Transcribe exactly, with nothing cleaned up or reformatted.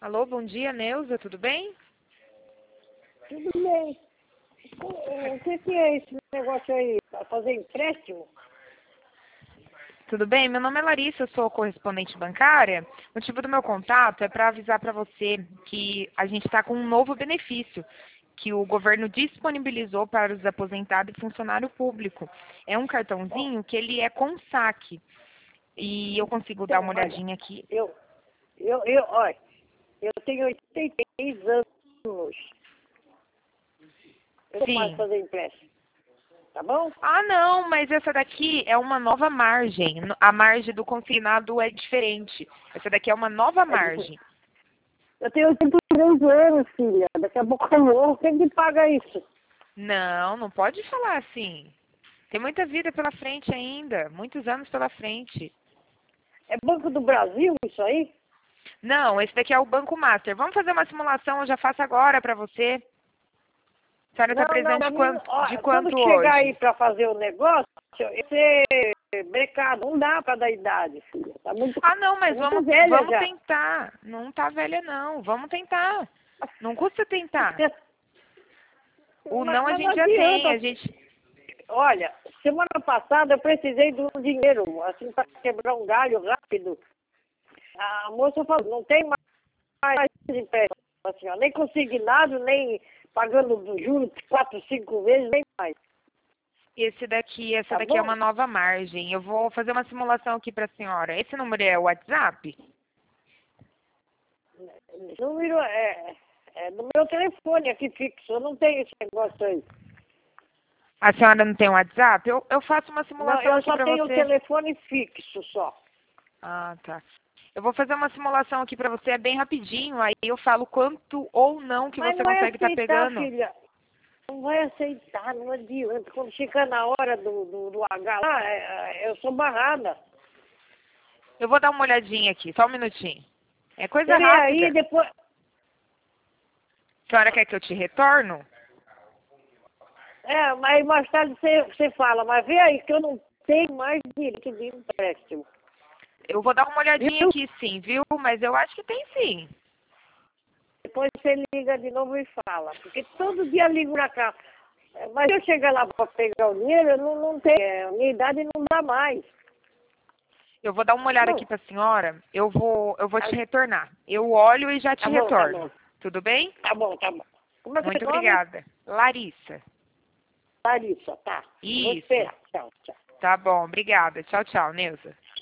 Alô, bom dia, Neuza, tudo bem? Tudo bem. O que, que é esse negócio aí? Para fazer empréstimo? Tudo bem? Meu nome é Larissa, eu sou correspondente bancária. O motivo do meu contato é para avisar para você que a gente está com um novo benefício que o governo disponibilizou para os aposentados e funcionário público. É um cartãozinho que ele é com saque. E eu consigo dar Então, uma olha, olhadinha aqui. eu, eu, eu, olha, eu tenho oitenta e três anos. Eu não posso Sim. fazer empréstimo. Tá bom? Ah, não, mas essa daqui é uma nova margem. A margem do consignado é diferente. Essa daqui é uma nova É de- margem. Eu tenho oitenta e três anos, filha. Daqui a pouco eu morro. Quem que paga isso? Não, não pode falar assim. Tem muita vida pela frente ainda, muitos anos pela frente. É Banco do Brasil isso aí? Não, esse daqui é o Banco Master. Vamos fazer uma simulação, eu já faço agora para você. A senhora está Não, não, presente pra de mim, quanto, ó, de quando quanto chegar aí hoje? para fazer o negócio, eu ser brecado, não dá para dar idade, filha. Tá muito, Ah, não, tá mas muito vamos, velha vamos já. tentar. Não tá velha, não. Vamos tentar. Não custa tentar. O Mas, não a mas não gente já tem. A adianta. gente. Olha, semana passada eu precisei de um dinheiro, assim, para quebrar um galho rápido. A moça falou, não tem mais empréstimo, assim, ó, nem consignado, nem pagando do juros quatro, cinco vezes, nem mais. Esse daqui, essa Tá daqui é bom? uma nova margem. Eu vou fazer uma simulação aqui para a senhora. Esse número é o WhatsApp? Número é, é no meu telefone aqui fixo, eu não tenho esse negócio aí. A senhora não tem WhatsApp? Eu, eu faço uma Não, simulação eu aqui só para tenho o você. telefone fixo só. Ah, tá. Eu vou fazer uma simulação aqui para você, é bem rapidinho. Aí eu falo quanto ou não que Mas você não vai consegue estar aceitar, pegando. filha. Não vai aceitar, não adianta. Quando chegar na hora do, do, do H lá, é, é, eu sou barrada. Eu vou dar uma olhadinha aqui, só um minutinho. É coisa Você vê aí, rápida. depois... A senhora quer que eu te retorno? É, mas mais tarde você, você fala, mas vê aí que eu não tenho mais direito de empréstimo. Eu vou dar uma olhadinha Viu? aqui sim, viu? Mas eu acho que tem sim. Depois você liga de novo e fala. Porque todo dia eu ligo pra cá. É, mas se eu chegar lá para pegar o dinheiro, eu não, não tenho. É, a minha idade não dá mais. Eu vou dar uma olhada aqui Bom, para a senhora. Eu vou, eu vou tá, te retornar. Eu olho e já te tá bom, tá bom. retorno. Tudo bem? Tá bom, tá bom. Como é que é Muito o nome? obrigada. Larissa. Larissa, tá. Vou Isso. esperar. Tchau, tchau. Tá bom, obrigada. Tchau, tchau, Neuza.